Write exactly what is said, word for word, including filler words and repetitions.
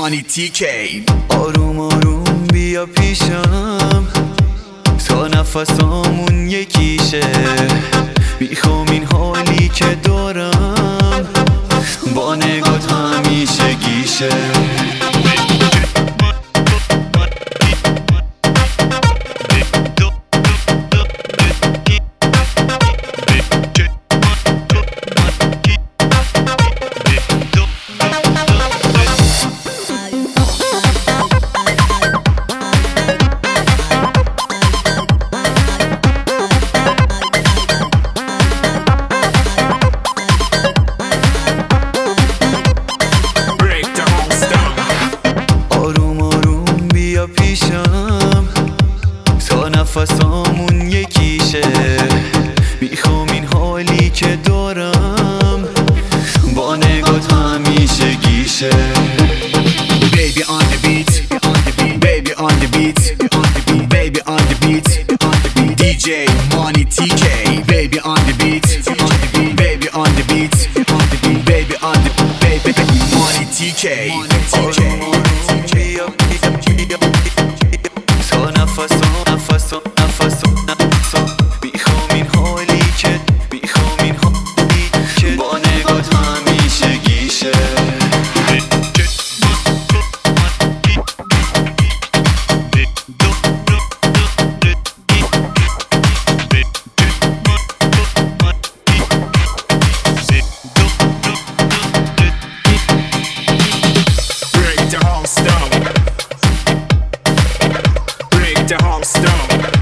مانی تی کی. آروم آروم بیا پیشم تا نفسامون یکیشه، میخوام این حالی که دارم با نگات همیشه گیشه. پیشم تا نفسامون یکیشه، میخوام این حالی که دارم با نگات همیشه گیشه. Baby on the beat, baby on the beat, baby on the beat, دی جی مانی تی کی. Baby on the beat, baby on the beat, baby on the baby مانی تی کی. تا نفسام نفسام نفسام نفسام میخوام این حالی که میخوام این حالی که با نگات همیشه گیشه. Break the whole stone.